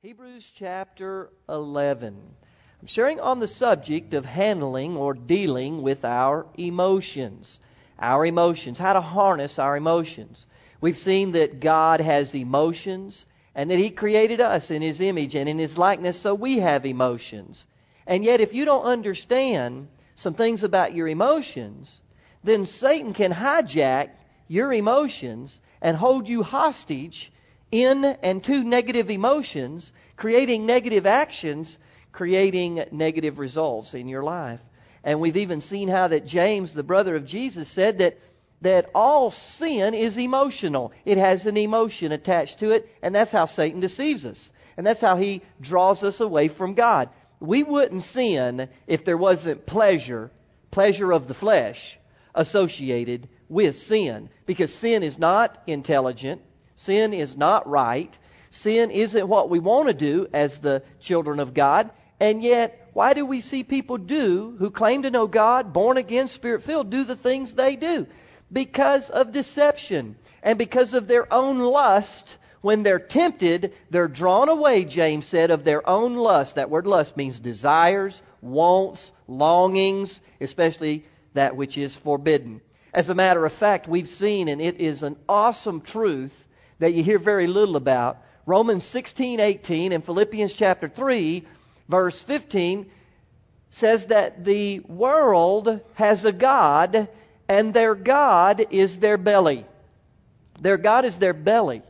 Hebrews chapter 11. I'm sharing on the subject of handling or dealing with our emotions. Our emotions, how to harness our emotions. We've seen that God has emotions and that He created us in His image and in His likeness, so we have emotions. And yet if you don't understand some things about your emotions, then Satan can hijack your emotions and hold you hostage in and to negative emotions, creating negative actions, creating negative results in your life. And we've even seen how that James, the brother of Jesus, said that all sin is emotional. It has an emotion attached to it, and that's how Satan deceives us. And that's how he draws us away from God. We wouldn't sin if there wasn't pleasure of the flesh, associated with sin. Because sin is not intelligent. Sin is not right. Sin isn't what we want to do as the children of God. And yet, why do we see people who claim to know God, born again, Spirit-filled, do the things they do? Because of deception and because of their own lust. When they're tempted, they're drawn away, James said, of their own lust. That word lust means desires, wants, longings, especially that which is forbidden. As a matter of fact, we've seen, and it is an awesome truth that you hear very little about, Romans 16:18 and Philippians chapter 3, verse 15, says that the world has a God, and their God is their belly. Their God is their belly.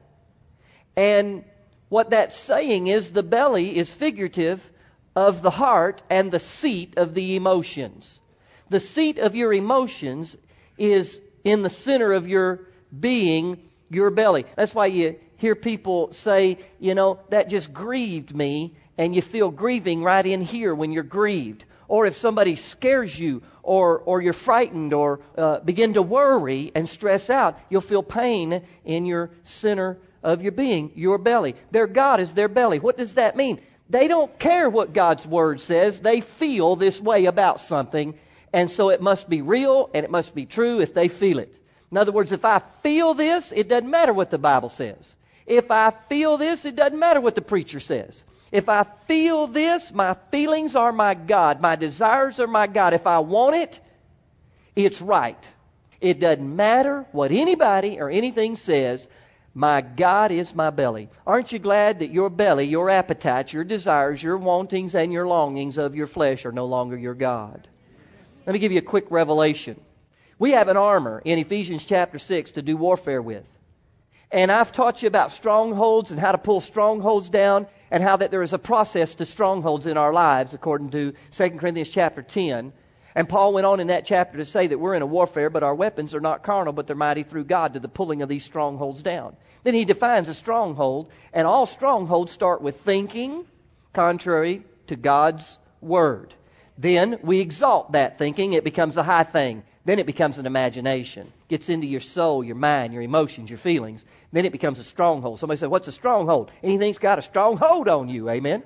And what that's saying is the belly is figurative of the heart and the seat of the emotions. The seat of your emotions is in the center of your being, your belly. That's why you hear people say, that just grieved me, and you feel grieving right in here when you're grieved. Or if somebody scares you, or you're frightened, or begin to worry and stress out, you'll feel pain in your center of your being, your belly. Their God is their belly. What does that mean? They don't care what God's Word says. They feel this way about something, and so it must be real and it must be true if they feel it. In other words, if I feel this, it doesn't matter what the Bible says. If I feel this, it doesn't matter what the preacher says. If I feel this, my feelings are my God. My desires are my God. If I want it, it's right. It doesn't matter what anybody or anything says. My God is my belly. Aren't you glad that your belly, your appetites, your desires, your wantings, and your longings of your flesh are no longer your God? Let me give you a quick revelation. We have an armor in Ephesians chapter 6 to do warfare with. And I've taught you about strongholds and how to pull strongholds down, and how that there is a process to strongholds in our lives according to 2 Corinthians chapter 10. And Paul went on in that chapter to say that we're in a warfare, but our weapons are not carnal, but they're mighty through God to the pulling of these strongholds down. Then he defines a stronghold, and all strongholds start with thinking contrary to God's Word. Then we exalt that thinking. It becomes a high thing. Then it becomes an imagination. Gets into your soul, your mind, your emotions, your feelings. Then it becomes a stronghold. Somebody said, what's a stronghold? Anything's got a stronghold on you. Amen?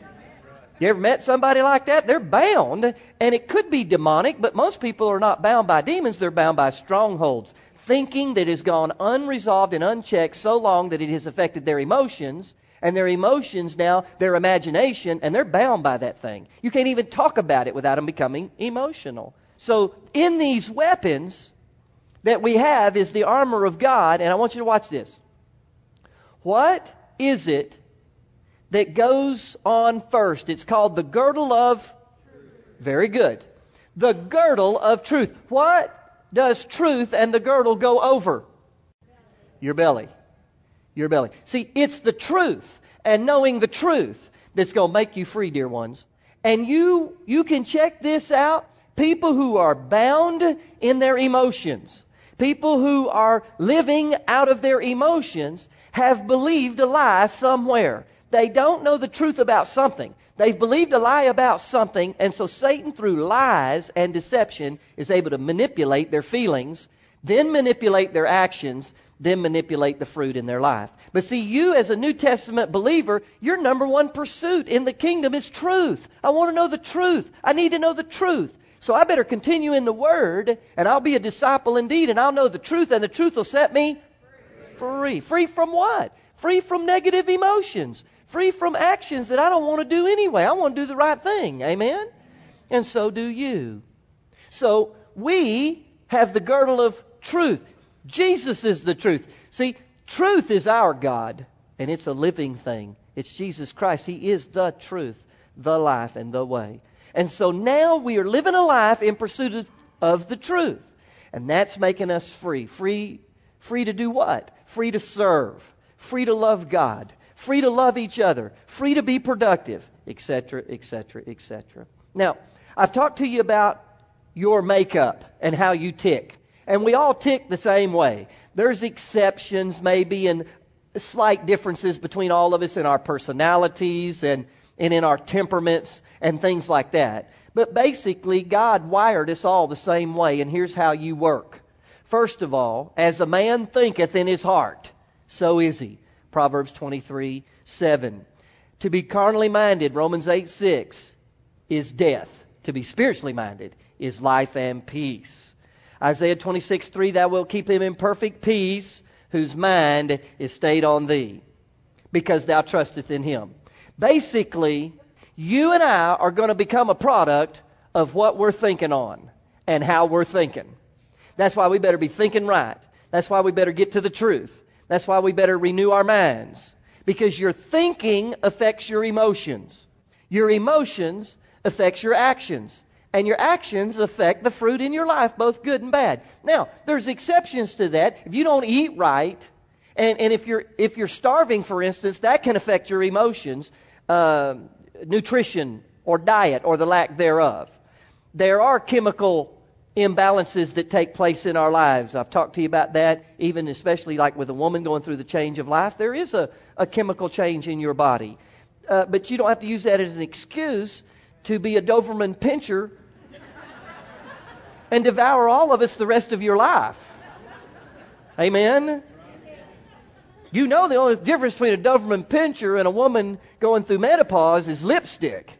You ever met somebody like that? They're bound, and it could be demonic, but most people are not bound by demons. They're bound by strongholds. Thinking that has gone unresolved and unchecked so long that it has affected their emotions, and their emotions now, their imagination, and they're bound by that thing. You can't even talk about it without them becoming emotional. So in these weapons that we have is the armor of God, and I want you to watch this. What is it that goes on first? It's called the girdle of truth. Very good. The girdle of truth. What does truth and the girdle go over? Your belly. Your belly. See, it's the truth and knowing the truth that's going to make you free, dear ones. And you can check this out. People who are bound in their emotions, people who are living out of their emotions, have believed a lie somewhere. They don't know the truth about something. They've believed a lie about something, and so Satan, through lies and deception, is able to manipulate their feelings, then manipulate their actions, then manipulate the fruit in their life. But see, you as a New Testament believer, your number one pursuit in the kingdom is truth. I want to know the truth. I need to know the truth. So I better continue in the Word, and I'll be a disciple indeed, and I'll know the truth, and the truth will set me free. Free from what? Free from negative emotions. Free from actions that I don't want to do anyway. I want to do the right thing. Amen? And so do you. So we have the girdle of truth. Jesus is the truth. See, truth is our God, and it's a living thing. It's Jesus Christ. He is the truth, the life, and the way. And so now we are living a life in pursuit of the truth. And that's making us free. Free to do what? Free to serve. Free to love God. Free to love each other. Free to be productive, etc., etc., etc. Now, I've talked to you about your makeup and how you tick. And we all tick the same way. There's exceptions maybe and slight differences between all of us in our personalities and in our temperaments and things like that. But basically, God wired us all the same way, and here's how you work. First of all, as a man thinketh in his heart, so is he. Proverbs 23:7. To be carnally minded, Romans 8:6, is death. To be spiritually minded is life and peace. Isaiah 26:3, thou wilt keep him in perfect peace, whose mind is stayed on thee, because thou trusteth in him. Basically, you and I are going to become a product of what we're thinking on and how we're thinking. That's why we better be thinking right. That's why we better get to the truth. That's why we better renew our minds. Because your thinking affects your emotions. Your emotions affects your actions. And your actions affect the fruit in your life, both good and bad. Now, there's exceptions to that. If you don't eat right, and if you're starving, for instance, that can affect your emotions, nutrition or diet or the lack thereof. There are chemical imbalances that take place in our lives. I've talked to you about that, even especially like with a woman going through the change of life. There is a chemical change in your body. But you don't have to use that as an excuse to be a Doberman pincher and devour all of us the rest of your life. Amen? You know the only difference between a Doberman pinscher and a woman going through menopause is lipstick.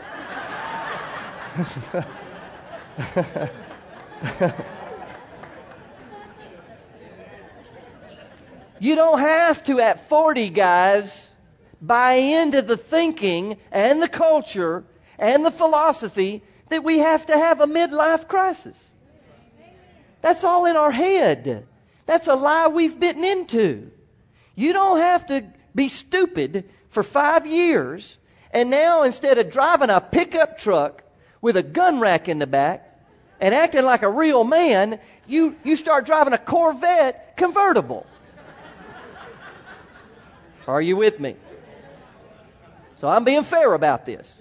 You don't have to, at 40, guys, buy into the thinking and the culture and the philosophy that we have to have a midlife crisis. That's all in our head. That's a lie we've bitten into. You don't have to be stupid for 5 years, and now instead of driving a pickup truck with a gun rack in the back and acting like a real man, you start driving a Corvette convertible. Are you with me? So I'm being fair about this.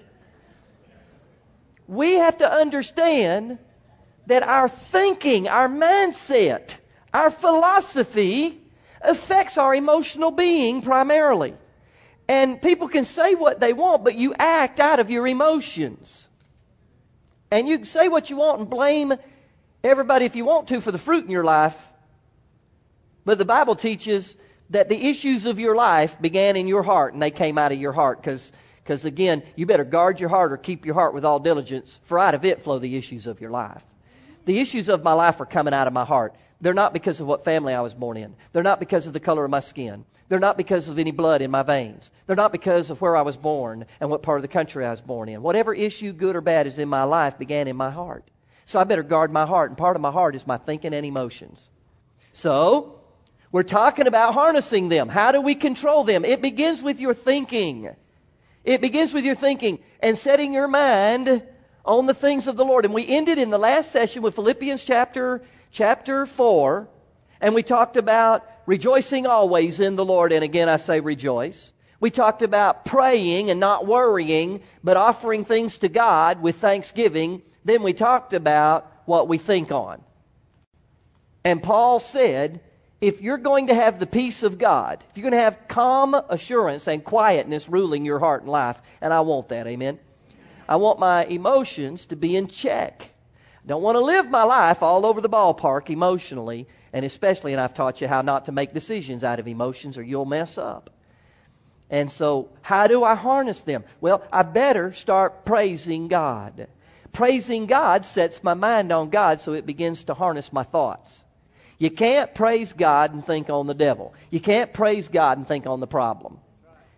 We have to understand that our thinking, our mindset, our philosophy affects our emotional being primarily. And people can say what they want, but you act out of your emotions. And you can say what you want and blame everybody if you want to for the fruit in your life. But the Bible teaches that the issues of your life began in your heart and they came out of your heart. Because again, you better guard your heart or keep your heart with all diligence, for out of it flow the issues of your life. The issues of my life are coming out of my heart. They're not because of what family I was born in. They're not because of the color of my skin. They're not because of any blood in my veins. They're not because of where I was born and what part of the country I was born in. Whatever issue, good or bad, is in my life began in my heart. So I better guard my heart. And part of my heart is my thinking and emotions. So, we're talking about harnessing them. How do we control them? It begins with your thinking. It begins with your thinking and setting your mind on the things of the Lord. And we ended in the last session with Philippians chapter 4. And we talked about rejoicing always in the Lord. And again, I say rejoice. We talked about praying and not worrying, but offering things to God with thanksgiving. Then we talked about what we think on. And Paul said, if you're going to have the peace of God, if you're going to have calm assurance and quietness ruling your heart and life, and I want that, amen? I want my emotions to be in check. I don't want to live my life all over the ballpark emotionally, and especially, and I've taught you how not to make decisions out of emotions or you'll mess up. And so, how do I harness them? Well, I better start praising God. Praising God sets my mind on God so it begins to harness my thoughts. You can't praise God and think on the devil. You can't praise God and think on the problem.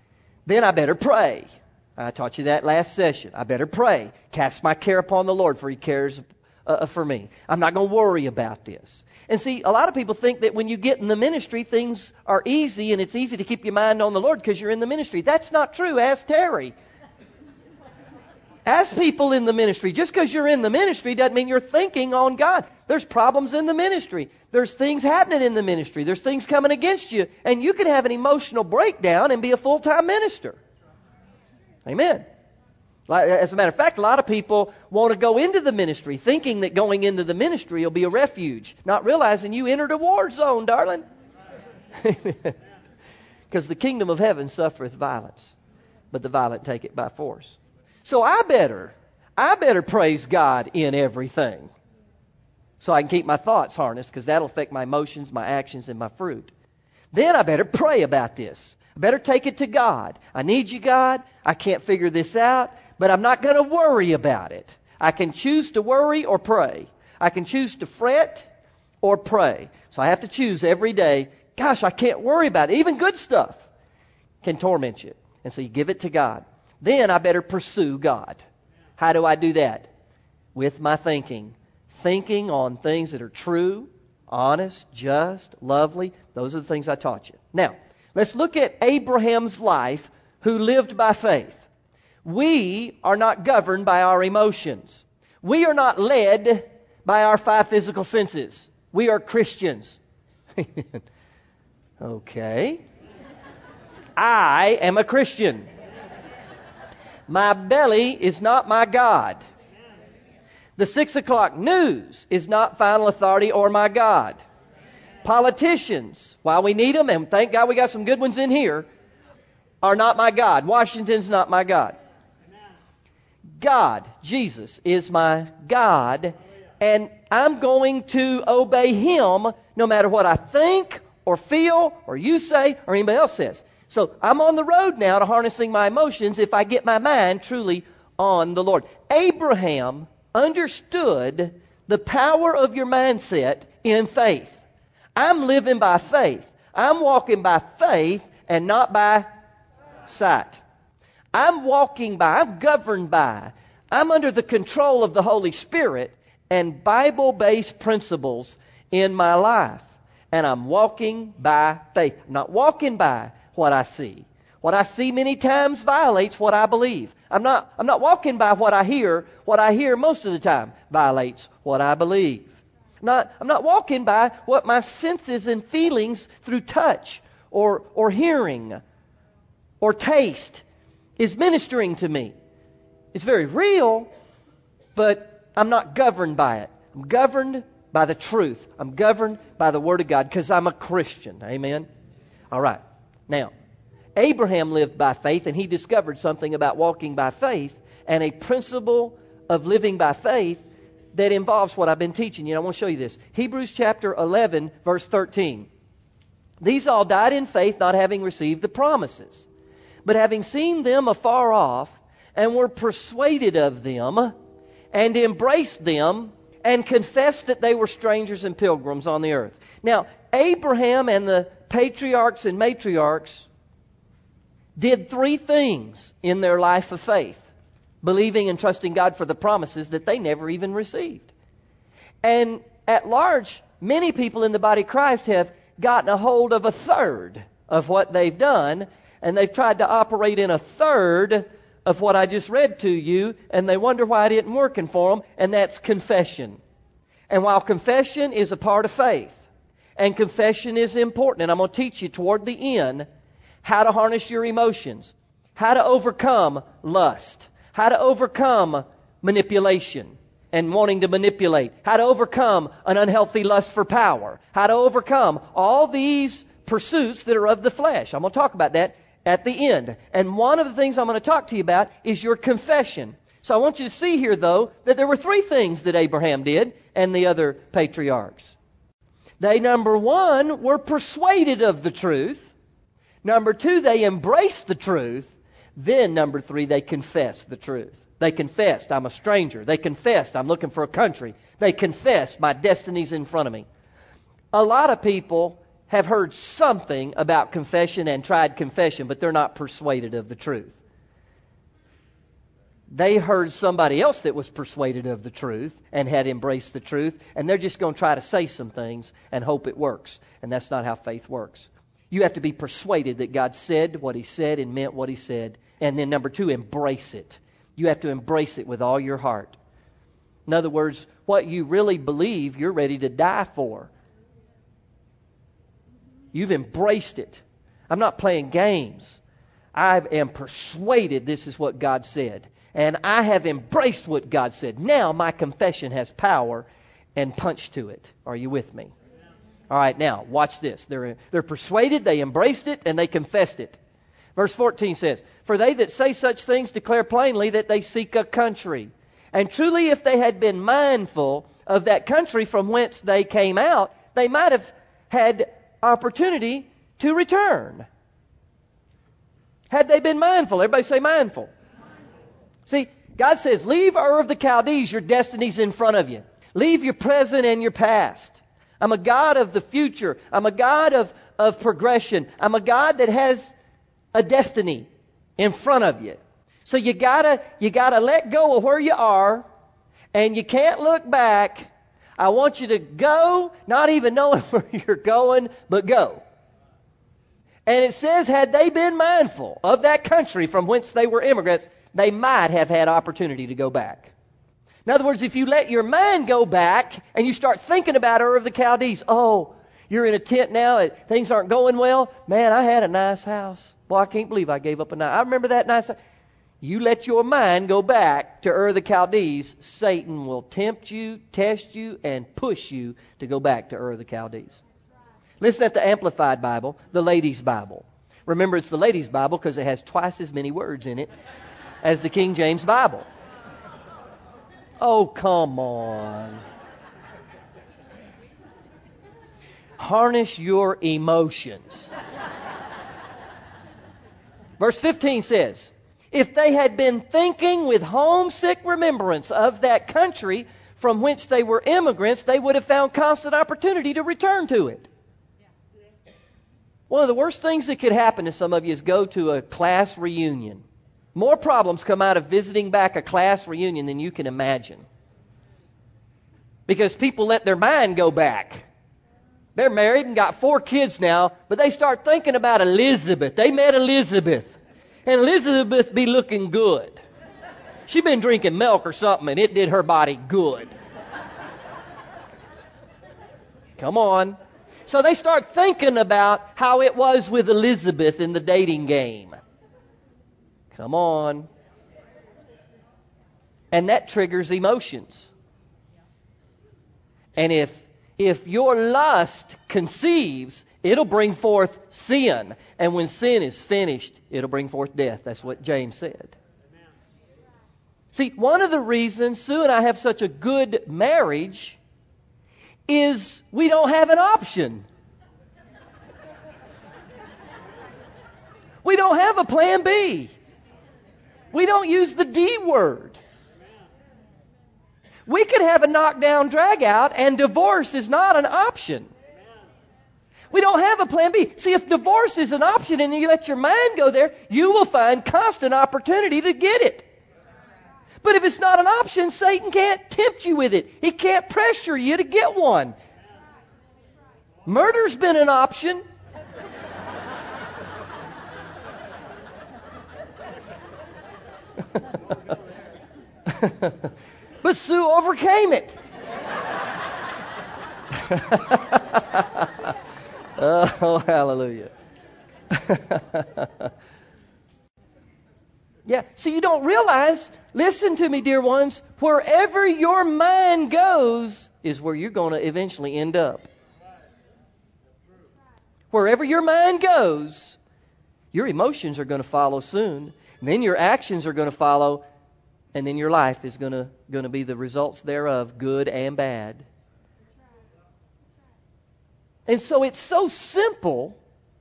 Then I better pray. I taught you that last session. I better pray. Cast my care upon the Lord, for He cares for me. I'm not going to worry about this. And see, a lot of people think that when you get in the ministry, things are easy and it's easy to keep your mind on the Lord because you're in the ministry. That's not true. Ask Terry. Ask people in the ministry. Just because you're in the ministry doesn't mean you're thinking on God. There's problems in the ministry. There's things happening in the ministry. There's things coming against you. And you can have an emotional breakdown and be a full-time minister. Amen. As a matter of fact, a lot of people want to go into the ministry thinking that going into the ministry will be a refuge, not realizing you entered a war zone, darling. Because the kingdom of heaven suffereth violence, but the violent take it by force. So I better praise God in everything so I can keep my thoughts harnessed, because that'll affect my emotions, my actions, and my fruit. Then I better pray about this. I better take it to God. I need you, God. I can't figure this out, but I'm not going to worry about it. I can choose to worry or pray. I can choose to fret or pray. So I have to choose every day. Gosh, I can't worry about it. Even good stuff can torment you. And so you give it to God. Then I better pursue God. How do I do that? With my thinking. Thinking on things that are true, honest, just, lovely. Those are the things I taught you. Now, let's look at Abraham's life, who lived by faith. We are not governed by our emotions. We are not led by our five physical senses. We are Christians. Okay. I am a Christian. My belly is not my God. The 6 o'clock news is not final authority or my God. Politicians, while we need them, and thank God we got some good ones in here, are not my God. Washington's not my God. God, Jesus, is my God, and I'm going to obey Him no matter what I think or feel or you say or anybody else says. So I'm on the road now to harnessing my emotions if I get my mind truly on the Lord. Abraham understood the power of your mindset in faith. I'm living by faith. I'm walking by faith and not by sight. I'm walking by, I'm governed by, I'm under the control of the Holy Spirit and Bible-based principles in my life. And I'm walking by faith. I'm not walking by what I see. What I see many times violates what I believe. I'm not walking by what I hear. What I hear most of the time violates what I believe. I'm not walking by what my senses and feelings through touch or hearing or taste is ministering to me. It's very real, but I'm not governed by it. I'm governed by the truth. I'm governed by the Word of God because I'm a Christian. Amen? All right. Now, Abraham lived by faith, and he discovered something about walking by faith and a principle of living by faith that involves what I've been teaching you. I want to show you this. Hebrews chapter 11, verse 13. These all died in faith, not having received the promises, but having seen them afar off, and were persuaded of them, and embraced them, and confessed that they were strangers and pilgrims on the earth. Now, Abraham and the patriarchs and matriarchs did three things in their life of faith, believing and trusting God for the promises that they never even received. And at large, many people in the body of Christ have gotten a hold of a third of what they've done, and they've tried to operate in a third of what I just read to you, and they wonder why it isn't working for them, and that's confession. And while confession is a part of faith, and confession is important, and I'm going to teach you toward the end how to harness your emotions, how to overcome lust, how to overcome manipulation and wanting to manipulate, how to overcome an unhealthy lust for power, how to overcome all these pursuits that are of the flesh. I'm going to talk about that at the end. And one of the things I'm going to talk to you about is your confession. So I want you to see here, though, that there were three things that Abraham did and the other patriarchs. They, number one, were persuaded of the truth. Number two, they embraced the truth. Then, number three, they confessed the truth. They confessed, I'm a stranger. They confessed, I'm looking for a country. They confessed, my destiny's in front of me. A lot of people have heard something about confession and tried confession, but they're not persuaded of the truth. They heard somebody else that was persuaded of the truth and had embraced the truth, and they're just going to try to say some things and hope it works. And that's not how faith works. You have to be persuaded that God said what He said and meant what He said. And then number 2, embrace it. You have to embrace it with all your heart. In other words, what you really believe, you're ready to die for. You've embraced it. I'm not playing games. I am persuaded this is what God said. And I have embraced what God said. Now my confession has power and punch to it. Are you with me? All right, now watch this. They're persuaded, they embraced it, and they confessed it. Verse 14 says, "For they that say such things declare plainly that they seek a country. And truly if they had been mindful of that country from whence they came out, they might have had opportunity to return." Had they been mindful? Everybody say mindful. See, God says, leave Ur of the Chaldees, your destiny's in front of you. Leave your present and your past. I'm a God of the future. I'm a God of progression. I'm a God that has a destiny in front of you. So you gotta let go of where you are, and you can't look back. I want you to go, not even knowing where you're going, but go. And it says, had they been mindful of that country from whence they were immigrants, they might have had opportunity to go back. In other words, if you let your mind go back and you start thinking about Ur of the Chaldees, oh, you're in a tent now, things aren't going well. Man, I had a nice house. Boy, I can't believe I gave up a nice. I remember that nice house. You let your mind go back to Ur of the Chaldees, Satan will tempt you, test you, and push you to go back to Ur of the Chaldees. Listen at the Amplified Bible, the Ladies' Bible. Remember, it's the Ladies' Bible because it has twice as many words in it as the King James Bible. Oh, come on. Harness your emotions. Verse 15 says, if they had been thinking with homesick remembrance of that country from which they were immigrants, they would have found constant opportunity to return to it. One of the worst things that could happen to some of you is go to a class reunion. More problems come out of visiting back a class reunion than you can imagine. Because people let their mind go back. They're married and got 4 kids now, but they start thinking about Elizabeth. They met Elizabeth. And Elizabeth be looking good. She'd been drinking milk or something, and it did her body good. Come on. So they start thinking about how it was with Elizabeth in the dating game. Come on. And that triggers emotions. And if your lust conceives, it'll bring forth sin. And when sin is finished, it'll bring forth death. That's what James said. See, one of the reasons Sue and I have such a good marriage is we don't have an option. We don't have a plan B. We don't use the D word. We could have a knockdown, drag out, and divorce is not an option. We don't have a plan B. See, if divorce is an option and you let your mind go there, you will find constant opportunity to get it. But if it's not an option, Satan can't tempt you with it. He can't pressure you to get one. Murder's been an option. But Sue overcame it. Oh, hallelujah. Yeah, see, you don't realize, listen to me, dear ones, wherever your mind goes is where you're going to eventually end up. Wherever your mind goes, your emotions are going to follow soon. And then your actions are going to follow, and then your life is going to be the results thereof, good and bad. And so it's so simple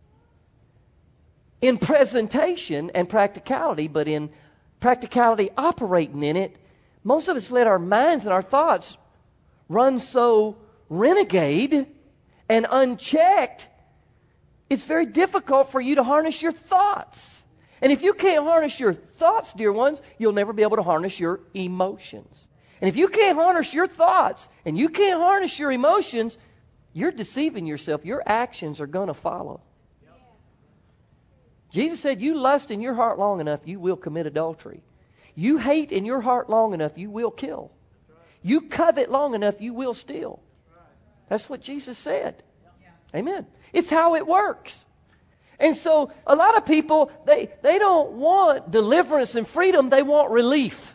in presentation and practicality, but in practicality operating in it, most of us let our minds and our thoughts run so renegade and unchecked it's very difficult for you to harness your thoughts. And if you can't harness your thoughts, dear ones, you'll never be able to harness your emotions. And if you can't harness your thoughts and you can't harness your emotions, you're deceiving yourself. Your actions are going to follow. Jesus said, you lust in your heart long enough, you will commit adultery. You hate in your heart long enough, you will kill. You covet long enough, you will steal. That's what Jesus said. Amen. It's how it works. And so a lot of people, they don't want deliverance and freedom. They want relief.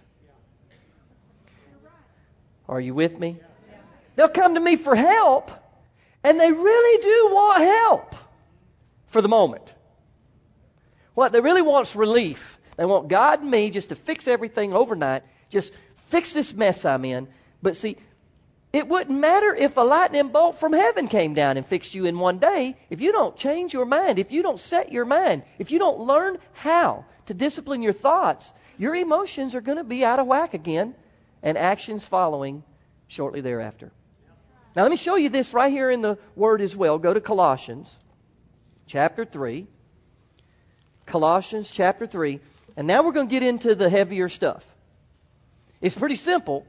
Are you with me? They'll come to me for help, and they really do want help for the moment. What they really want is relief. They want God and me just to fix everything overnight. Just fix this mess I'm in. But see, it wouldn't matter if a lightning bolt from heaven came down and fixed you in one day. If you don't change your mind, if you don't set your mind, if you don't learn how to discipline your thoughts, your emotions are going to be out of whack again, and actions following shortly thereafter. Now let me show you this right here in the Word as well. Go to Colossians chapter 3. Colossians chapter 3. And now we're going to get into the heavier stuff. It's pretty simple.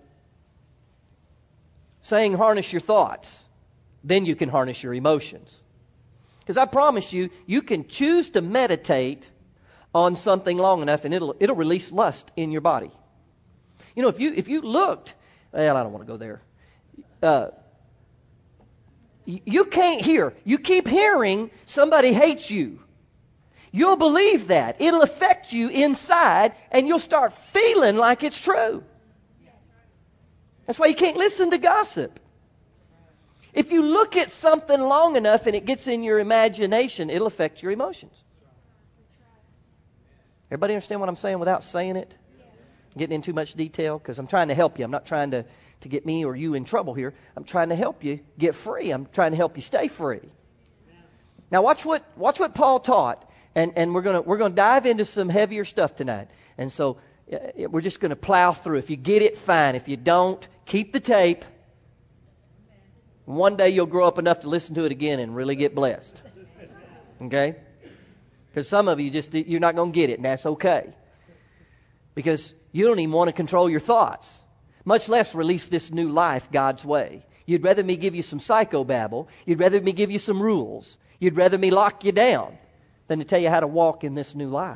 Saying harness your thoughts. Then you can harness your emotions. Because I promise you, you can choose to meditate on something long enough and it'll release lust in your body. You know, if you looked, well, I don't want to go there. You can't hear. You keep hearing somebody hates you. You'll believe that. It'll affect you inside, and you'll start feeling like it's true. That's why you can't listen to gossip. If you look at something long enough and it gets in your imagination, it'll affect your emotions. Everybody understand what I'm saying without saying it? Getting in too much detail? Because I'm trying to help you. I'm not trying to get me or you in trouble here. I'm trying to help you get free. I'm trying to help you stay free. Now watch what Paul taught. And we're going to dive into some heavier stuff tonight. And so we're just going to plow through. If you get it, fine. If you don't, keep the tape. One day you'll grow up enough to listen to it again and really get blessed. Okay? Because some of you you're not going to get it, and that's okay. Because you don't even want to control your thoughts, much less release this new life God's way. You'd rather me give you some psychobabble. You'd rather me give you some rules. You'd rather me lock you down than to tell you how to walk in this new life.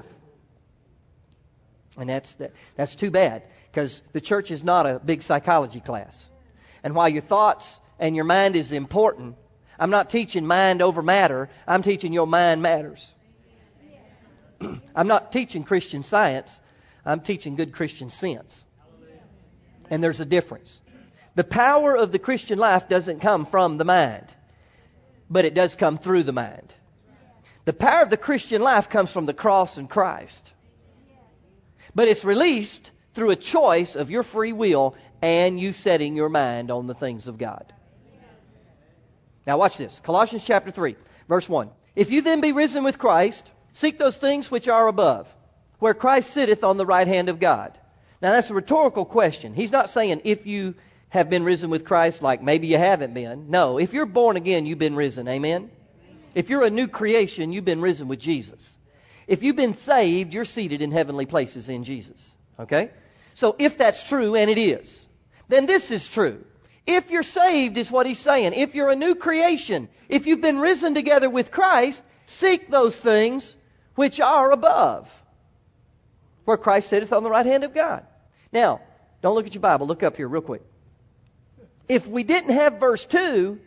And that's too bad, because the church is not a big psychology class. And while your thoughts and your mind is important, I'm not teaching mind over matter. I'm teaching your mind matters. I'm not teaching Christian Science. I'm teaching good Christian sense. And there's a difference. The power of the Christian life doesn't come from the mind, but it does come through the mind. The power of the Christian life comes from the cross and Christ. But it's released through a choice of your free will and you setting your mind on the things of God. Now watch this. Colossians chapter 3, verse 1. If you then be risen with Christ, seek those things which are above, where Christ sitteth on the right hand of God. Now that's a rhetorical question. He's not saying if you have been risen with Christ, like maybe you haven't been. No, if you're born again, you've been risen. Amen? If you're a new creation, you've been risen with Jesus. If you've been saved, you're seated in heavenly places in Jesus. Okay? So if that's true, and it is, then this is true. If you're saved, is what he's saying. If you're a new creation, if you've been risen together with Christ, seek those things which are above, where Christ sitteth on the right hand of God. Now, don't look at your Bible. Look up here real quick. If we didn't have verse 2,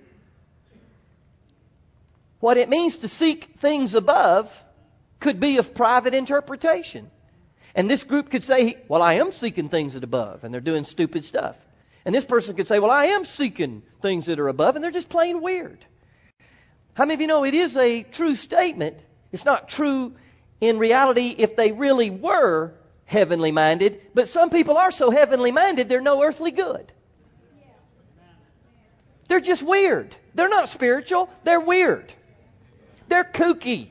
what it means to seek things above could be of private interpretation. And this group could say, well, I am seeking things that are above, and they're doing stupid stuff. And this person could say, well, I am seeking things that are above, and they're just plain weird. How many of you know it is a true statement? It's not true in reality if they really were heavenly minded, but some people are so heavenly minded they're no earthly good. They're just weird. They're not spiritual. They're weird. They're kooky.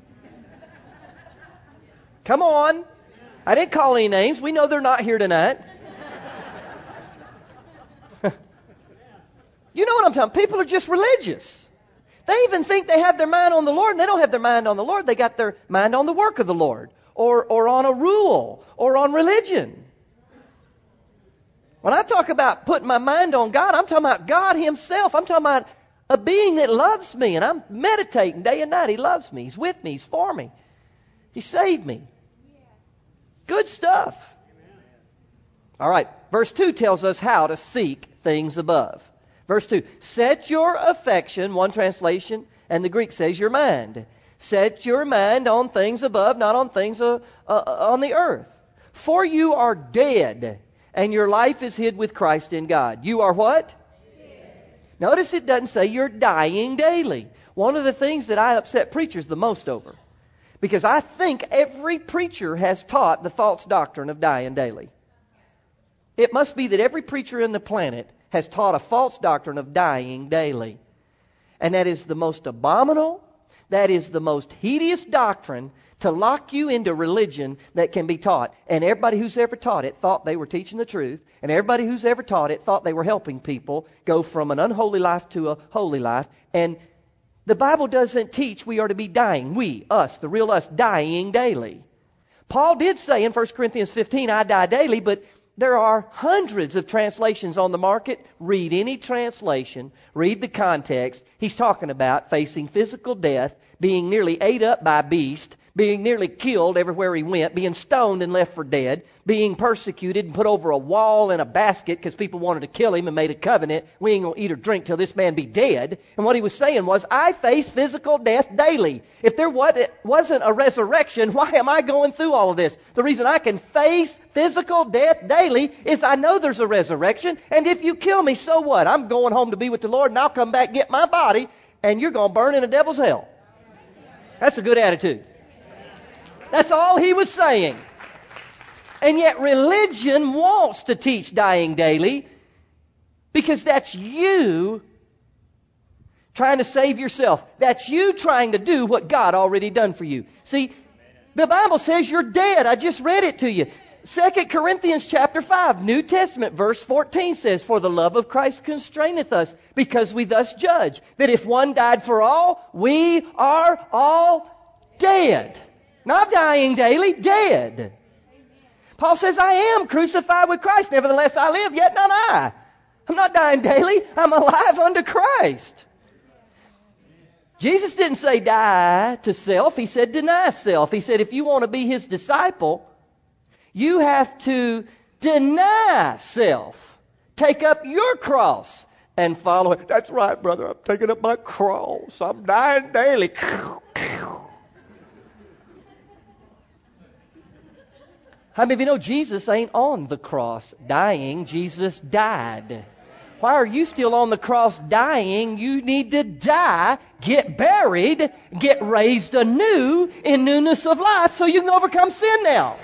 Come on. I didn't call any names. We know they're not here tonight. You know what I'm talking about? People are just religious. They even think they have their mind on the Lord, and they don't have their mind on the Lord. They got their mind on the work of the Lord, or on a rule, or on religion. When I talk about putting my mind on God, I'm talking about God Himself. I'm talking about a being that loves me, and I'm meditating day and night. He loves me. He's with me. He's for me. He saved me. Good stuff. All right. Verse 2 tells us how to seek things above. Verse 2, set your affection, one translation, and the Greek says your mind. Set your mind on things above, not on things on the earth. For you are dead, and your life is hid with Christ in God. You are what? Dead. Notice it doesn't say you're dying daily. One of the things that I upset preachers the most over, because I think every preacher has taught the false doctrine of dying daily. It must be that every preacher in the planet has taught a false doctrine of dying daily. And that is the most abominable, that is the most hideous doctrine to lock you into religion that can be taught. And everybody who's ever taught it thought they were teaching the truth. And everybody who's ever taught it thought they were helping people go from an unholy life to a holy life. And the Bible doesn't teach we are to be dying. We, us, the real us, dying daily. Paul did say in 1 Corinthians 15, I die daily, but there are hundreds of translations on the market. Read any translation. Read the context. He's talking about facing physical death, being nearly ate up by a beast, being nearly killed everywhere he went, being stoned and left for dead, being persecuted and put over a wall in a basket because people wanted to kill him and made a covenant. We ain't going to eat or drink till this man be dead. And what he was saying was, I face physical death daily. If there wasn't a resurrection, why am I going through all of this? The reason I can face physical death daily is I know there's a resurrection. And if you kill me, so what? I'm going home to be with the Lord, and I'll come back, get my body, and you're going to burn in a devil's hell. That's a good attitude. That's all he was saying. And yet religion wants to teach dying daily because that's you trying to save yourself. That's you trying to do what God already done for you. See, the Bible says you're dead. I just read it to you. 2 Corinthians chapter 5, New Testament, verse 14 says, for the love of Christ constraineth us, because we thus judge, that if one died for all, we are all dead. Not dying daily, dead. Paul says, I am crucified with Christ. Nevertheless, I live, yet not I. I'm not dying daily. I'm alive unto Christ. Jesus didn't say die to self. He said deny self. He said if you want to be His disciple, you have to deny self. Take up your cross and follow it. That's right, brother. I'm taking up my cross. I'm dying daily. How many of you know Jesus ain't on the cross dying? Jesus died. Why are you still on the cross dying? You need to die, get buried, get raised anew in newness of life so you can overcome sin now.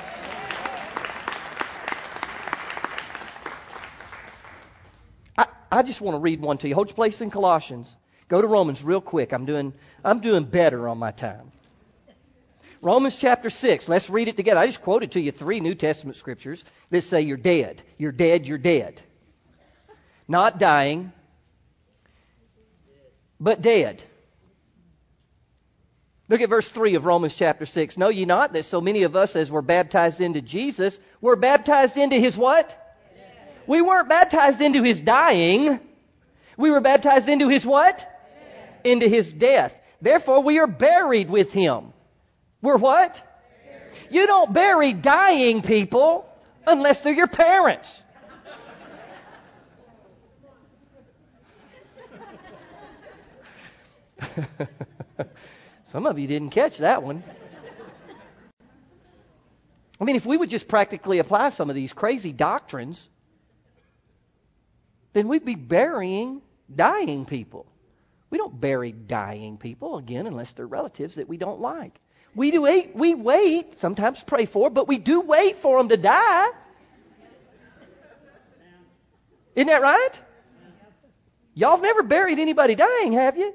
I just want to read one to you. Hold your place in Colossians. Go to Romans real quick. I'm doing better on my time. Romans chapter 6. Let's read it together. I just quoted to you 3 New Testament scriptures that say you're dead. You're dead. You're dead. Not dying, but dead. Look at verse 3 of Romans chapter 6. Know ye not that so many of us as were baptized into Jesus were baptized into His what? Death. We weren't baptized into His dying. We were baptized into His what? Death. Into His death. Therefore we are buried with Him. We're what? Buried. You don't bury dying people unless they're your parents. Some of you didn't catch that one. I mean, if we would just practically apply some of these crazy doctrines, then we'd be burying dying people. We don't bury dying people, again, unless they're relatives that we don't like. We wait, sometimes pray for, but we do wait for them to die. Isn't that right? Y'all have never buried anybody dying, have you?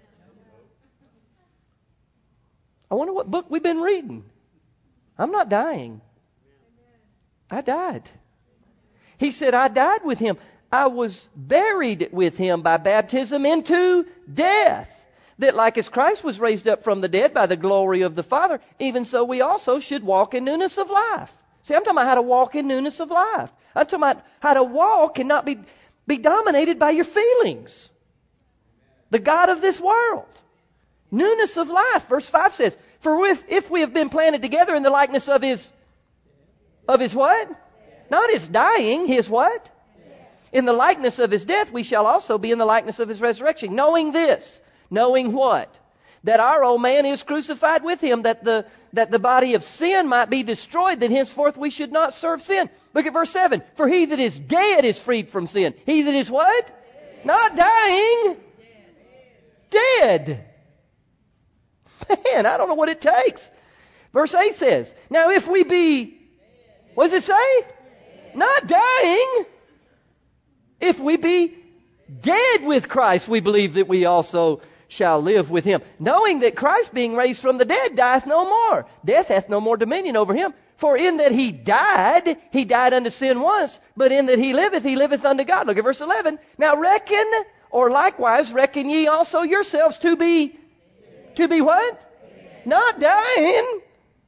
I wonder what book we've been reading. I'm not dying. I died. He said, I died with Him. I was buried with Him by baptism into death. that like as Christ was raised up from the dead by the glory of the Father, even so we also should walk in newness of life. See, I'm talking about how to walk in newness of life. I'm talking about how to walk and not be dominated by your feelings. The God of this world. Newness of life. Verse 5 says, for if we have been planted together in the likeness of His what? Not His dying, His what? In the likeness of His death, we shall also be in the likeness of His resurrection. Knowing this. Knowing what? That our old man is crucified with Him, that the body of sin might be destroyed, that henceforth we should not serve sin. Look at verse 7. For he that is dead is freed from sin. He that is what? Dead. Not dying. Dead. Man, I don't know what it takes. Verse 8 says, now if we be, what does it say? Not dying. If we be dead with Christ, we believe that we also shall live with Him. Knowing that Christ being raised from the dead dieth no more. Death hath no more dominion over Him. For in that He died unto sin once, but in that He liveth unto God. Look at verse 11. Now reckon, or likewise reckon ye also yourselves to be what? Not dying.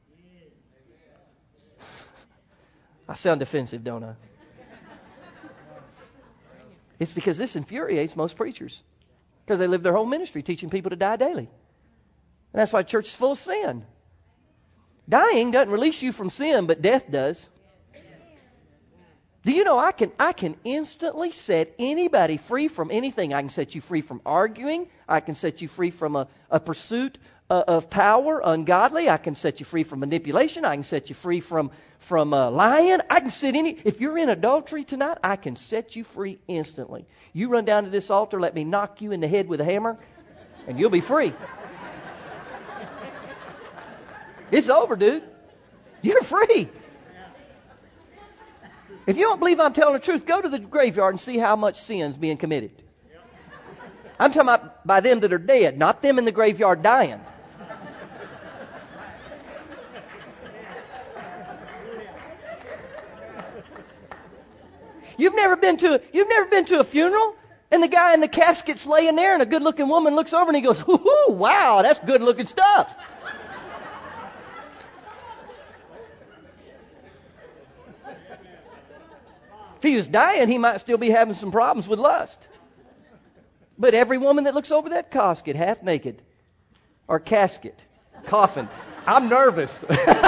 I sound defensive, don't I? It's because this infuriates most preachers. Because they live their whole ministry teaching people to die daily. And that's why the church is full of sin. Dying doesn't release you from sin, but death does. Do you know I can instantly set anybody free from anything. I can set you free from arguing. I can set you free from a pursuit of power, ungodly. I can set you free from manipulation. I can set you free from lying. I can set if you're in adultery tonight, I can set you free instantly. You run down to this altar, let me knock you in the head with a hammer, and you'll be free. It's over, dude. You're free. If you don't believe I'm telling the truth, go to the graveyard and see how much sin's being committed. I'm talking about by them that are dead, not them in the graveyard dying. You've never been to a funeral, and the guy in the casket's laying there, and a good-looking woman looks over and he goes, "Whoo, wow, that's good-looking stuff." If he was dying, he might still be having some problems with lust. But every woman that looks over that casket, half naked, or casket, coffin, I'm nervous.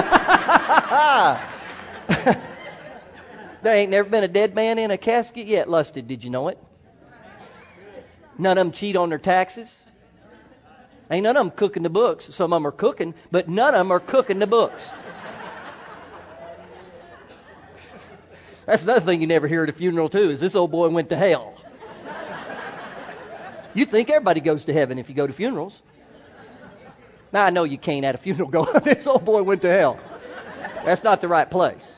There ain't never been a dead man in a casket yet lusted. Did you know it? None of them cheat on their taxes. Ain't none of them cooking the books. Some of them are cooking, but none of them are cooking the books. That's another thing you never hear at a funeral, too, is this old boy went to hell. You think everybody goes to heaven if you go to funerals. Now, I know you can't at a funeral go, this old boy went to hell. That's not the right place.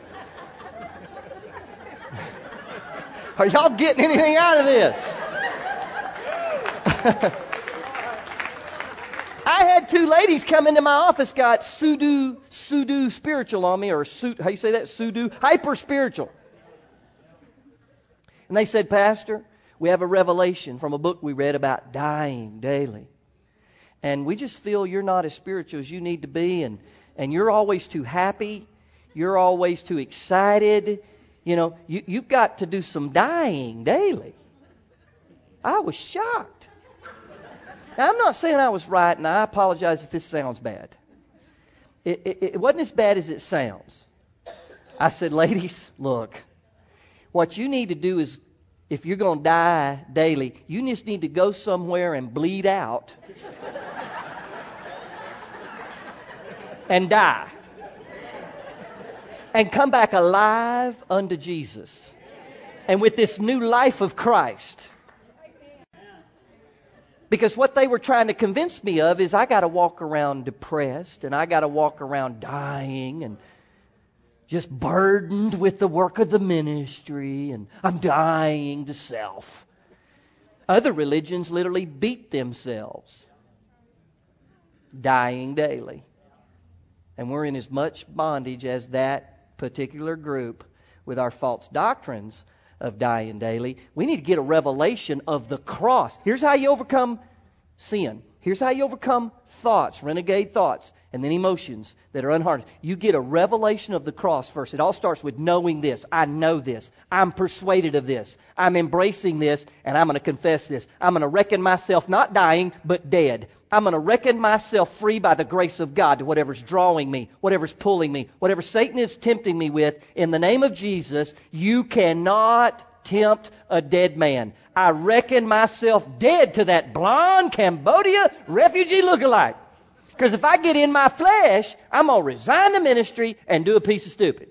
Are y'all getting anything out of this? I had two ladies come into my office, got pseudo spiritual on me, or how you say that? Pseudo hyper spiritual. And they said, "Pastor, we have a revelation from a book we read about dying daily. And we just feel you're not as spiritual as you need to be, and you're always too happy. You're always too excited. You know, you've got to do some dying daily." I was shocked. Now, I'm not saying I was right, and I apologize if this sounds bad. It wasn't as bad as it sounds. I said, "Ladies, look, what you need to do is, if you're going to die daily, you just need to go somewhere and bleed out and die. And come back alive unto Jesus. And with this new life of Christ." Because what they were trying to convince me of is I got to walk around depressed, and I got to walk around dying and just burdened with the work of the ministry, and I'm dying to self. Other religions literally beat themselves, dying daily. And we're in as much bondage as that particular group with our false doctrines of dying daily. We need to get a revelation of the cross. Here's how you overcome sin. Here's how you overcome thoughts, renegade thoughts, and then emotions that are unharnessed. You get a revelation of the cross first. It all starts with knowing this. I know this. I'm persuaded of this. I'm embracing this, and I'm going to confess this. I'm going to reckon myself not dying, but dead. I'm going to reckon myself free by the grace of God to whatever's drawing me, whatever's pulling me, whatever Satan is tempting me with. In the name of Jesus, you cannot tempt a dead man. I reckon myself dead to that blonde Cambodia refugee lookalike. Because if I get in my flesh, I'm going to resign the ministry and do a piece of stupid.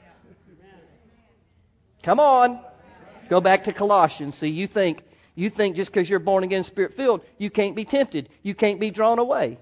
Come on. Go back to Colossians. See, you think just because you're born again, Spirit filled, you can't be tempted. You can't be drawn away.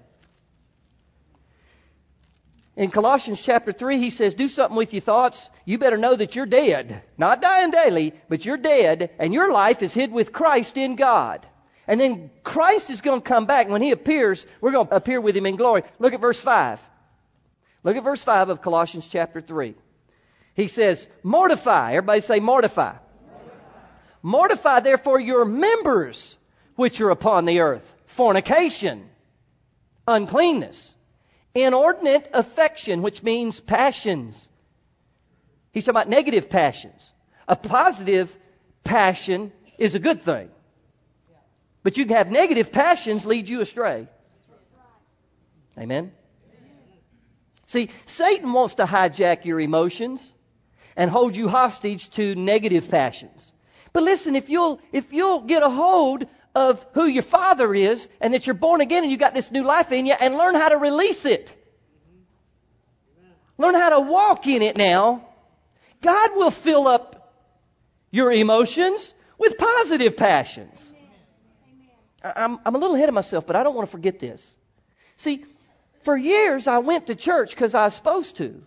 In Colossians chapter 3, he says, do something with your thoughts. You better know that you're dead. Not dying daily, but you're dead, and your life is hid with Christ in God. And then Christ is going to come back. When He appears, we're going to appear with Him in glory. Look at verse 5. Look at verse 5 of Colossians chapter 3. He says, mortify. Everybody say mortify. Mortify therefore your members which are upon the earth. Fornication, uncleanness, inordinate affection, which means passions. He's talking about negative passions. A positive passion is a good thing. But you can have negative passions lead you astray. Amen? See, Satan wants to hijack your emotions and hold you hostage to negative passions. But listen, if you'll get a hold of who your Father is and that you're born again and you got this new life in you and learn how to release it. Learn how to walk in it now. God will fill up your emotions with positive passions. I'm a little ahead of myself, but I don't want to forget this. See, for years I went to church because I was supposed to.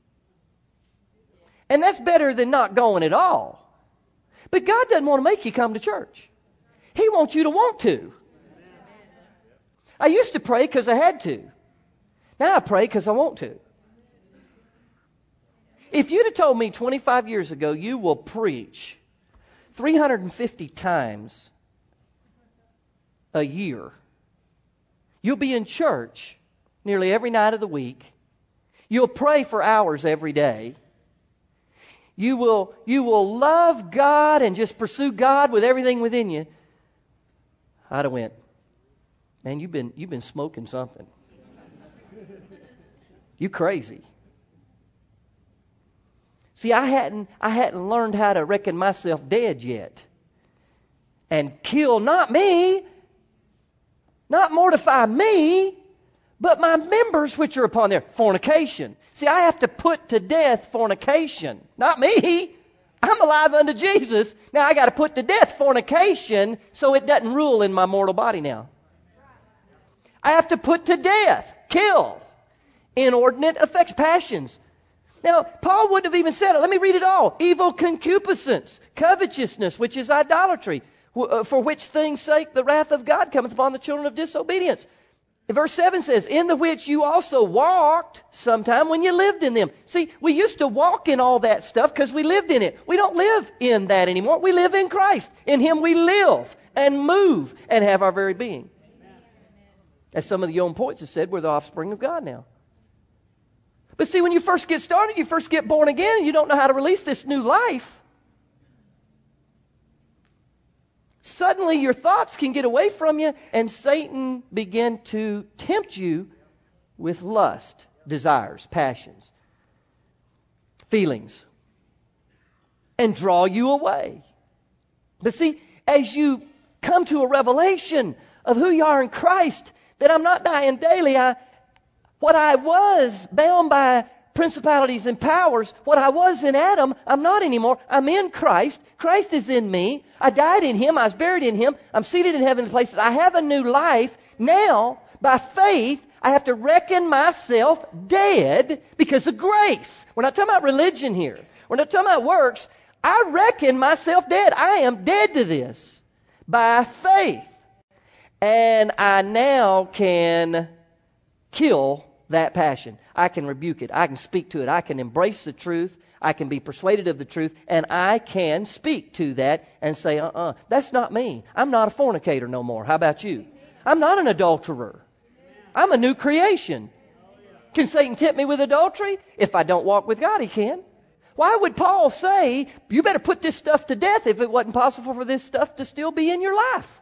And that's better than not going at all. But God doesn't want to make you come to church. He wants you to want to. I used to pray because I had to. Now I pray because I want to. If you'd have told me 25 years ago you will preach 350 times a year, you'll be in church nearly every night of the week, you'll pray for hours every day, you will love God and just pursue God with everything within you, I'd have went, man, you've been smoking something. You crazy. See, I hadn't learned how to reckon myself dead yet. And kill not me, not mortify me, but my members which are upon there. Fornication. See, I have to put to death fornication. Not me. I'm alive unto Jesus. Now I got to put to death fornication so it doesn't rule in my mortal body now. I have to put to death, kill, inordinate affections, passions. Now, Paul wouldn't have even said it. Let me read it all. Evil concupiscence, covetousness, which is idolatry, for which things' sake the wrath of God cometh upon the children of disobedience. Verse 7 says, in the which you also walked sometime when you lived in them. See, we used to walk in all that stuff because we lived in it. We don't live in that anymore. We live in Christ. In Him we live and move and have our very being. As some of the young poets have said, we're the offspring of God now. But see, when you first get started, you first get born again, and you don't know how to release this new life. Suddenly your thoughts can get away from you, and Satan begin to tempt you with lust, desires, passions, feelings, and draw you away. But see, as you come to a revelation of who you are in Christ, that I'm not dying daily, what I was bound by principalities and powers, what I was in Adam, I'm not anymore. I'm in Christ. Christ is in me. I died in Him. I was buried in Him. I'm seated in heavenly places. I have a new life. Now, by faith, I have to reckon myself dead because of grace. We're not talking about religion here. We're not talking about works. I reckon myself dead. I am dead to this by faith. And I now can kill that passion. I can rebuke it. I can speak to it. I can embrace the truth. I can be persuaded of the truth. And I can speak to that and say, that's not me. I'm not a fornicator no more. How about you? I'm not an adulterer. I'm a new creation. Can Satan tempt me with adultery? If I don't walk with God, he can. Why would Paul say, you better put this stuff to death if it wasn't possible for this stuff to still be in your life?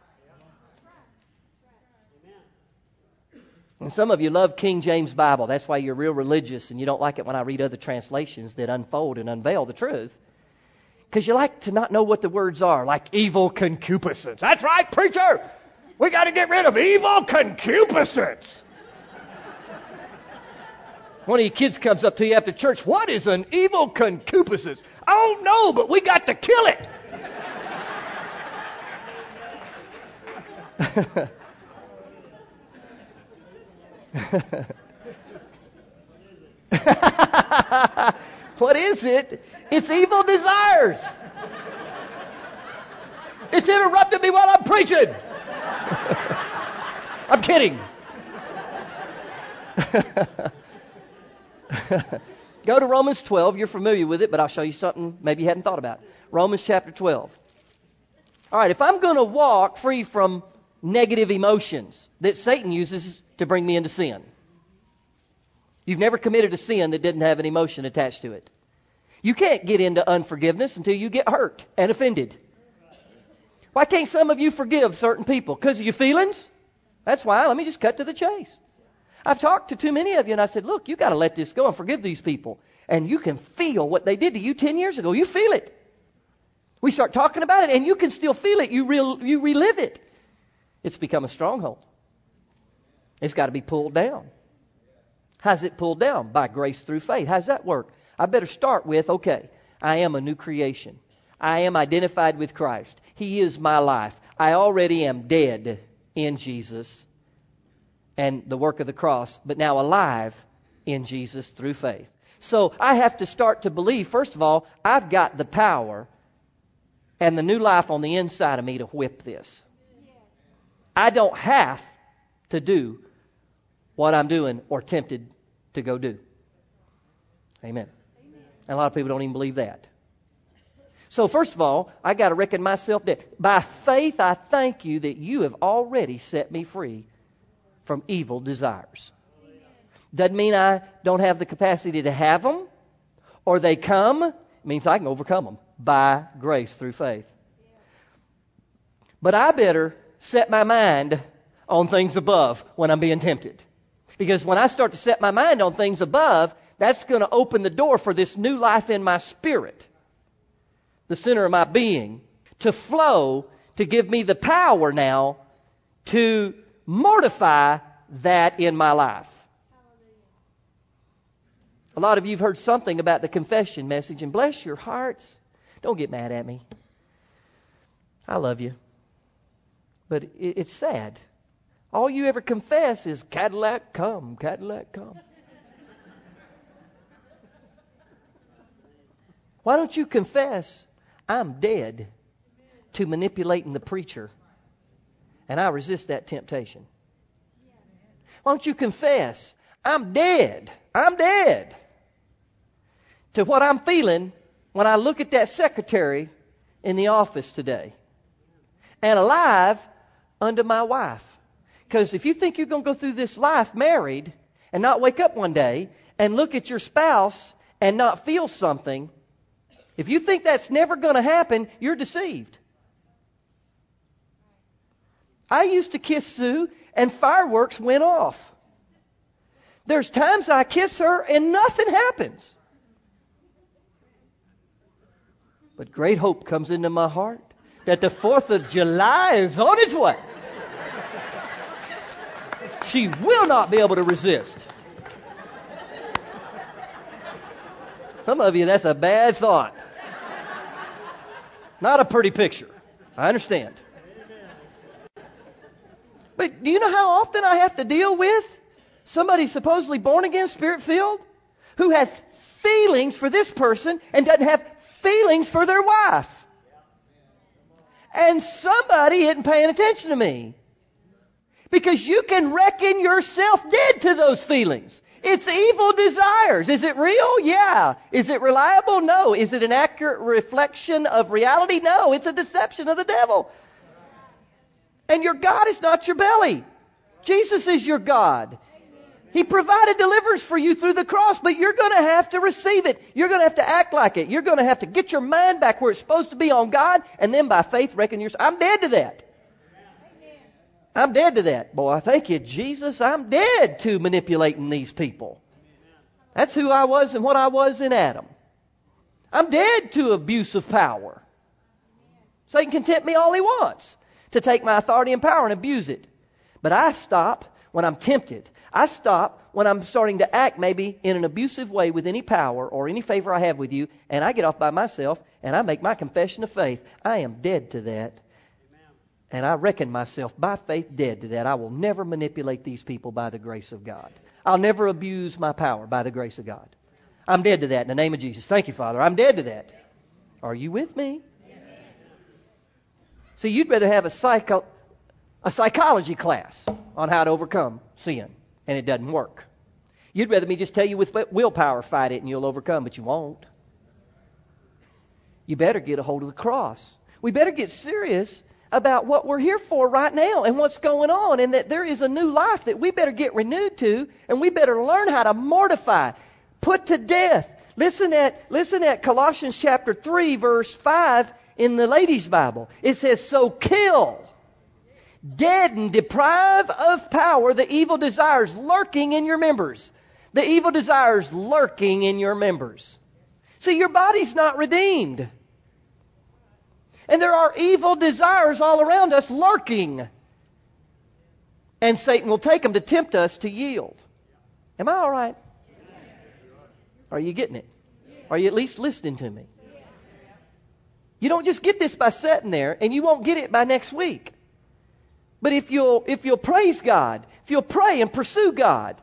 And some of you love King James Bible. That's why you're real religious and you don't like it when I read other translations that unfold and unveil the truth. Because you like to not know what the words are, like evil concupiscence. That's right, preacher! We got to get rid of evil concupiscence. One of your kids comes up to you after church, what is an evil concupiscence? I don't know, but we got to kill it. What is it? It's evil desires. It's interrupted me while I'm preaching. I'm kidding. Go to Romans 12. You're familiar with it, but I'll show you something maybe you hadn't thought about. Romans chapter 12. All right, if I'm going to walk free from negative emotions that Satan uses to bring me into sin. You've never committed a sin that didn't have an emotion attached to it. You can't get into unforgiveness until you get hurt and offended. Why can't some of you forgive certain people? Because of your feelings? That's why. Let me just cut to the chase. I've talked to too many of you and I said, look, you got to let this go and forgive these people. And you can feel what they did to you 10 years ago. You feel it. We start talking about it and you can still feel it. You relive it. It's become a stronghold. It's got to be pulled down. How's it pulled down? By grace through faith. How's that work? I better start with, okay, I am a new creation. I am identified with Christ. He is my life. I already am dead in Jesus and the work of the cross, but now alive in Jesus through faith. So I have to start to believe, first of all, I've got the power and the new life on the inside of me to whip this. I don't have to do what I'm doing or tempted to go do. Amen. And a lot of people don't even believe that. So first of all, I got to reckon myself dead. By faith, I thank you that you have already set me free from evil desires. Doesn't mean I don't have the capacity to have them or they come. It means I can overcome them by grace through faith. But I better set my mind on things above when I'm being tempted. Because when I start to set my mind on things above, that's going to open the door for this new life in my spirit, the center of my being, to flow, to give me the power now to mortify that in my life. A lot of you have heard something about the confession message, and bless your hearts. Don't get mad at me. I love you. But it's sad. All you ever confess is, Cadillac, come, Cadillac, come. Why don't you confess, I'm dead to manipulating the preacher, and I resist that temptation? Why don't you confess, I'm dead to what I'm feeling when I look at that secretary in the office today, and alive unto my wife. Because if you think you're going to go through this life married and not wake up one day and look at your spouse and not feel something, if you think that's never going to happen, you're deceived. I used to kiss Sue and fireworks went off. There's times I kiss her and nothing happens. But great hope comes into my heart that the 4th of July is on its way. She will not be able to resist. Some of you, that's a bad thought. Not a pretty picture. I understand. But do you know how often I have to deal with somebody supposedly born again, spirit-filled, who has feelings for this person and doesn't have feelings for their wife? And somebody isn't paying attention to me. Because you can reckon yourself dead to those feelings. It's evil desires. Is it real? Yeah. Is it reliable? No. Is it an accurate reflection of reality? No. It's a deception of the devil. And your God is not your belly. Jesus is your God. He provided deliverance for you through the cross, but you're going to have to receive it. You're going to have to act like it. You're going to have to get your mind back where it's supposed to be on God, and then by faith reckon yourself. I'm dead to that. I'm dead to that. Boy, thank you, Jesus. I'm dead to manipulating these people. That's who I was and what I was in Adam. I'm dead to abuse of power. Satan can tempt me all he wants to take my authority and power and abuse it. But I stop when I'm tempted. I stop when I'm starting to act maybe in an abusive way with any power or any favor I have with you, and I get off by myself and I make my confession of faith. I am dead to that. And I reckon myself by faith dead to that. I will never manipulate these people by the grace of God. I'll never abuse my power by the grace of God. I'm dead to that in the name of Jesus. Thank you, Father. I'm dead to that. Are you with me? See, you'd rather have a psychology class on how to overcome sin, and it doesn't work. You'd rather me just tell you with willpower, fight it and you'll overcome, but you won't. You better get a hold of the cross. We better get serious about what we're here for right now and what's going on, and that there is a new life that we better get renewed to, and we better learn how to mortify, put to death. Listen at Colossians chapter 3, verse 5 in the Ladies' Bible. It says, so kill, deaden, deprive of power the evil desires lurking in your members. The evil desires lurking in your members. See, your body's not redeemed. And there are evil desires all around us lurking. And Satan will take them to tempt us to yield. Am I all right? Are you getting it? Are you at least listening to me? You don't just get this by sitting there, and you won't get it by next week. But if you'll praise God, if you'll pray and pursue God,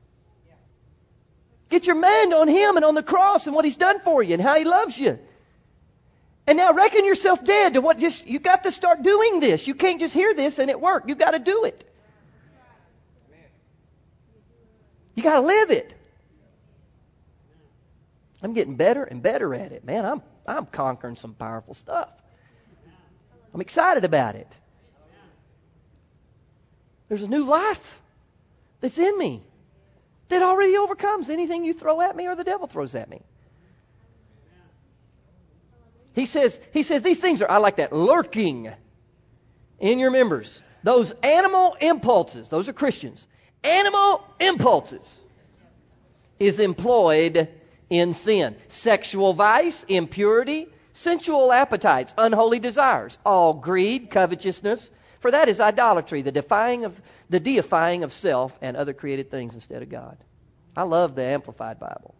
get your mind on Him and on the cross and what He's done for you and how He loves you. And now reckon yourself dead to what you got to start doing this. You can't just hear this and it work. You got to do it. You got to live it. I'm getting better and better at it. Man, I'm conquering some powerful stuff. I'm excited about it. There's a new life that's in me that already overcomes anything you throw at me or the devil throws at me. He says these things are, I like that, lurking in your members. Those animal impulses, those are Christians. Animal impulses is employed in sin. Sexual vice, impurity, sensual appetites, unholy desires, all greed, covetousness. For that is idolatry, the deifying of self and other created things instead of God. I love the Amplified Bible.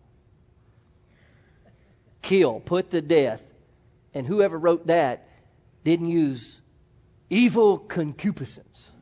Kill, put to death. And whoever wrote that didn't use evil concupiscence.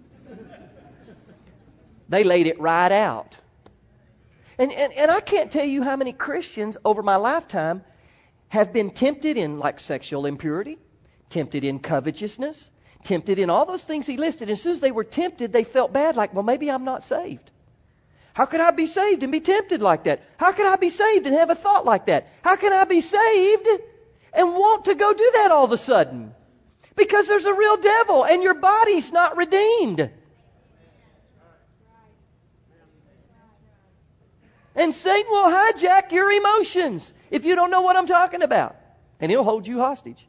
They laid it right out. And I can't tell you how many Christians over my lifetime have been tempted in like sexual impurity, tempted in covetousness, tempted in all those things he listed. As soon as they were tempted, they felt bad, like, well, maybe I'm not saved. How could I be saved and be tempted like that? How could I be saved and have a thought like that? How can I be saved and want to go do that all of a sudden? Because there's a real devil and your body's not redeemed. And Satan will hijack your emotions if you don't know what I'm talking about. And he'll hold you hostage.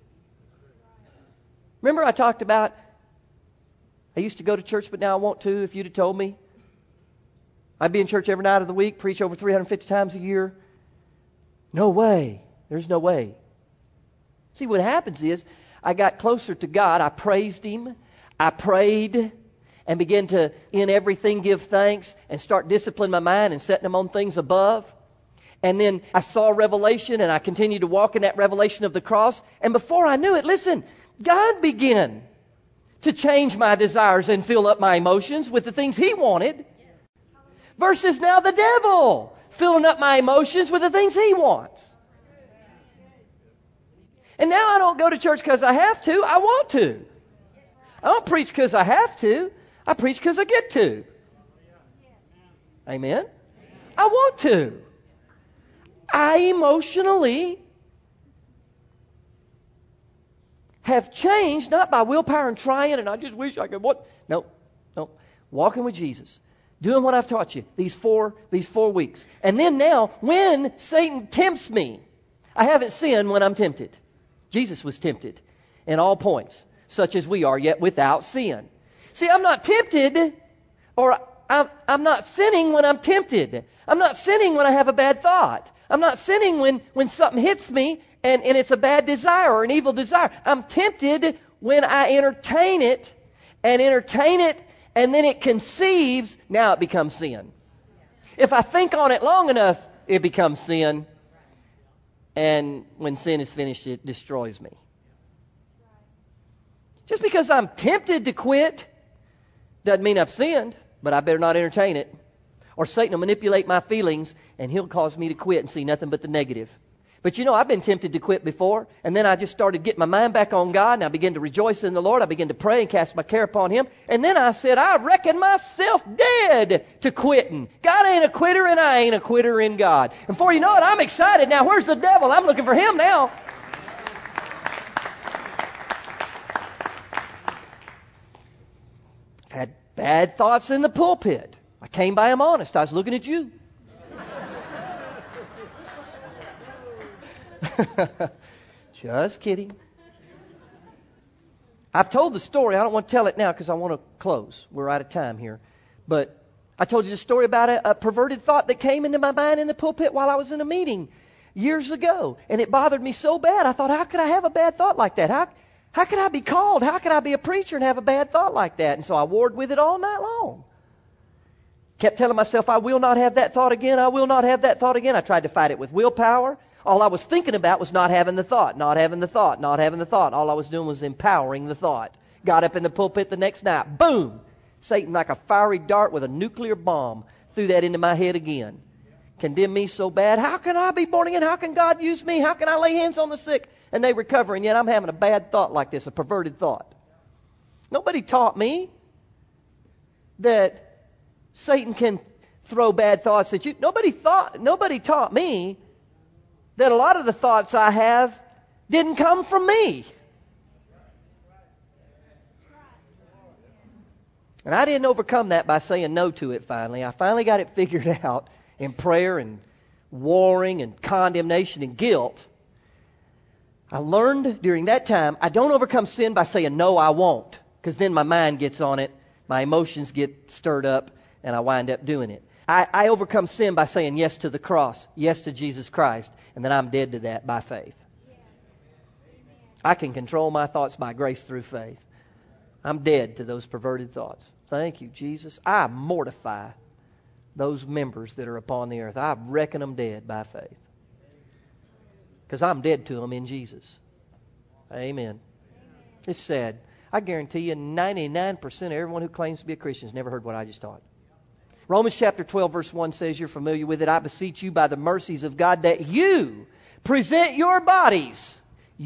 Remember I talked about, I used to go to church, but now I want to. If you'd have told me, I'd be in church every night of the week, preach over 350 times a year. No way. There's no way. See, what happens is, I got closer to God. I praised Him. I prayed and began to, in everything, give thanks and start disciplining my mind and setting them on things above. And then I saw revelation and I continued to walk in that revelation of the cross. And before I knew it, listen, God began to change my desires and fill up my emotions with the things He wanted. Versus now the devil filling up my emotions with the things he wants. And now I don't go to church because I have to. I want to. I don't preach because I have to. I preach because I get to. Amen? I want to. I emotionally have changed, not by willpower and trying, and I just wish I could. No. walking with Jesus, doing what I've taught you these four weeks. And then now, when Satan tempts me, I haven't sinned when I'm tempted. Jesus was tempted in all points, such as we are, yet without sin. See, I'm not tempted, or I'm not sinning when I'm tempted. I'm not sinning when I have a bad thought. I'm not sinning when something hits me and it's a bad desire or an evil desire. I'm tempted when I entertain it, and then it conceives. Now it becomes sin. If I think on it long enough, it becomes sin. And when sin is finished, it destroys me. Just because I'm tempted to quit doesn't mean I've sinned, but I better not entertain it. Or Satan will manipulate my feelings, and he'll cause me to quit and see nothing but the negative. But you know, I've been tempted to quit before, and then I just started getting my mind back on God, and I began to rejoice in the Lord. I began to pray and cast my care upon Him. And then I said, I reckon myself dead to quitting. God ain't a quitter, and I ain't a quitter in God. And before you know it, I'm excited. Now, where's the devil? I'm looking for him now. I've had bad thoughts in the pulpit. I came by him honest. I was looking at you. Just kidding. I've told the story. I don't want to tell it now because I want to close. We're out of time here. But I told you the story about a perverted thought that came into my mind in the pulpit while I was in a meeting years ago. And it bothered me so bad. I thought, how could I have a bad thought like that? How could I be called? How could I be a preacher and have a bad thought like that? And so I warred with it all night long. Kept telling myself, I will not have that thought again. I will not have that thought again. I tried to fight it with willpower. All I was thinking about was not having the thought, not having the thought, not having the thought. All I was doing was empowering the thought. Got up in the pulpit the next night. Boom! Satan, like a fiery dart with a nuclear bomb, threw that into my head again. Condemned me so bad. How can I be born again? How can God use me? How can I lay hands on the sick and they recover? And yet I'm having a bad thought like this, a perverted thought. Nobody taught me that Satan can throw bad thoughts at you. Nobody taught me that a lot of the thoughts I have didn't come from me. And I didn't overcome that by saying no to it finally. I finally got it figured out in prayer and warring and condemnation and guilt. I learned during that time, I don't overcome sin by saying no, I won't. Because then my mind gets on it, my emotions get stirred up, and I wind up doing it. I overcome sin by saying yes to the cross, yes to Jesus Christ, and then I'm dead to that by faith. I can control my thoughts by grace through faith. I'm dead to those perverted thoughts. Thank you, Jesus. I mortify those members that are upon the earth. I reckon them dead by faith. Because I'm dead to them in Jesus. Amen. It's sad. I guarantee you 99% of everyone who claims to be a Christian has never heard what I just taught. Romans chapter 12 verse 1 says, you're familiar with it, I beseech you by the mercies of God that you present your bodies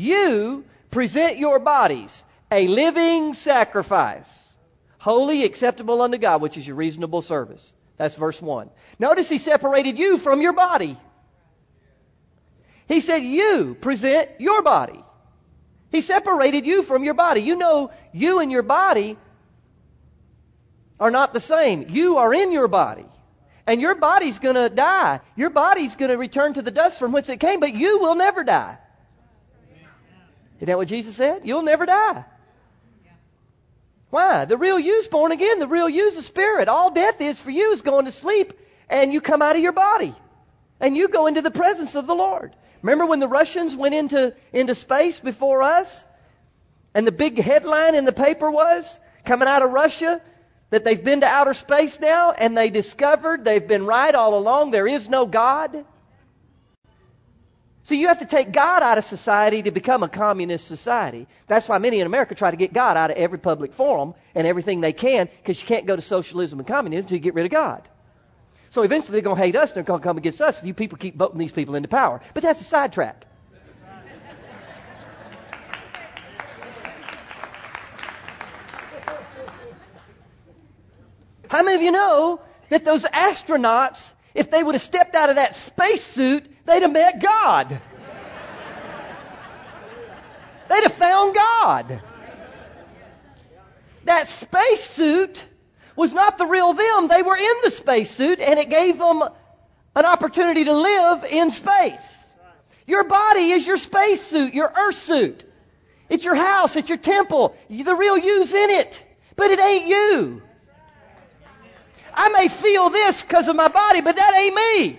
a living sacrifice, holy, acceptable unto God, which is your reasonable service. That's verse 1. Notice he separated you from your body. He said you present your body. He separated you from your body. You know, you and your body are not the same. You are in your body. And your body's going to die. Your body's going to return to the dust from whence it came, but you will never die. Isn't that what Jesus said? You'll never die. Why? The real you's born again. The real you's a spirit. All death is for you is going to sleep, and you come out of your body. And you go into the presence of the Lord. Remember when the Russians went into space before us? And the big headline in the paper was, coming out of Russia, that they've been to outer space now, and they discovered they've been right all along. There is no God. See, you have to take God out of society to become a communist society. That's why many in America try to get God out of every public forum and everything they can, because you can't go to socialism and communism until you get rid of God. So eventually they're going to hate us. They're going to come against us if you people keep voting these people into power. But that's a sidetrack. How many of you know that those astronauts, if they would have stepped out of that spacesuit, they'd have met God? They'd have found God. That spacesuit was not the real them. They were in the spacesuit, and it gave them an opportunity to live in space. Your body is your spacesuit, your earth suit. It's your house, it's your temple. The real you's in it, but it ain't you. I may feel this because of my body, but that ain't me.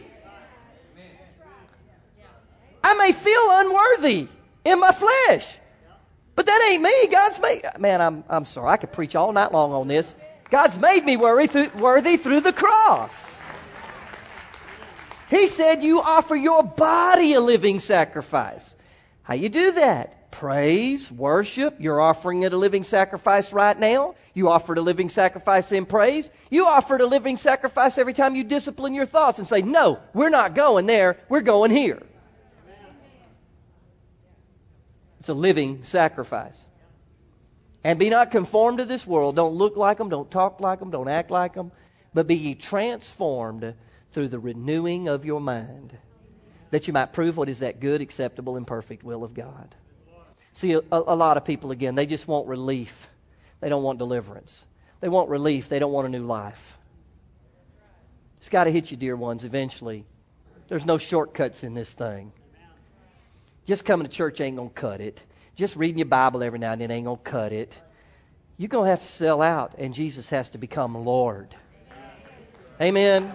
I may feel unworthy in my flesh, but that ain't me. God's made... Man, I'm sorry. I could preach all night long on this. God's made me worthy through the cross. He said you offer your body a living sacrifice. How you do that? Praise, worship. You're offering it a living sacrifice right now. You offered a living sacrifice in praise. You offered a living sacrifice every time you discipline your thoughts and say, no, we're not going there. We're going here. It's a living sacrifice. And be not conformed to this world. Don't look like them. Don't talk like them. Don't act like them. But be ye transformed through the renewing of your mind, that you might prove what is that good, acceptable, and perfect will of God. See, a lot of people, again, they just want relief. They don't want deliverance. They want relief. They don't want a new life. It's got to hit you, dear ones, eventually. There's no shortcuts in this thing. Just coming to church ain't going to cut it. Just reading your Bible every now and then ain't going to cut it. You're going to have to sell out, and Jesus has to become Lord. Amen.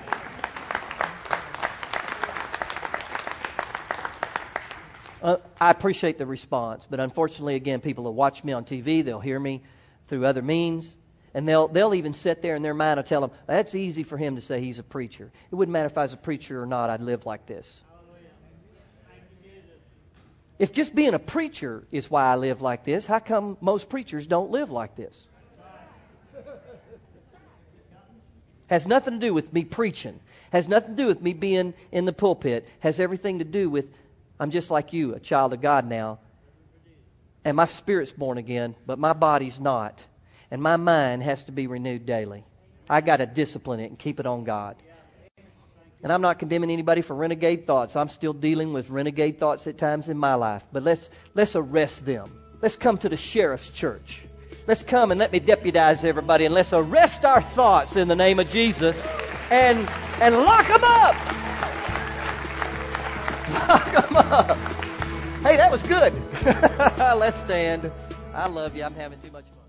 I appreciate the response, but unfortunately, again, people will watch me on TV, they'll hear me through other means, and they'll even sit there in their mind and tell them, that's easy for him to say he's a preacher. It wouldn't matter if I was a preacher or not, I'd live like this. If just being a preacher is why I live like this, how come most preachers don't live like this? Has nothing to do with me preaching. Has nothing to do with me being in the pulpit. Has everything to do with I'm just like you, a child of God now. And my spirit's born again, but my body's not. And my mind has to be renewed daily. I got to discipline it and keep it on God. And I'm not condemning anybody for renegade thoughts. I'm still dealing with renegade thoughts at times in my life. But let's arrest them. Let's come to the sheriff's church. Let's come and let me deputize everybody, and let's arrest our thoughts in the name of Jesus and lock them up. Come up. Hey, that was good. Let's stand. I love you. I'm having too much fun.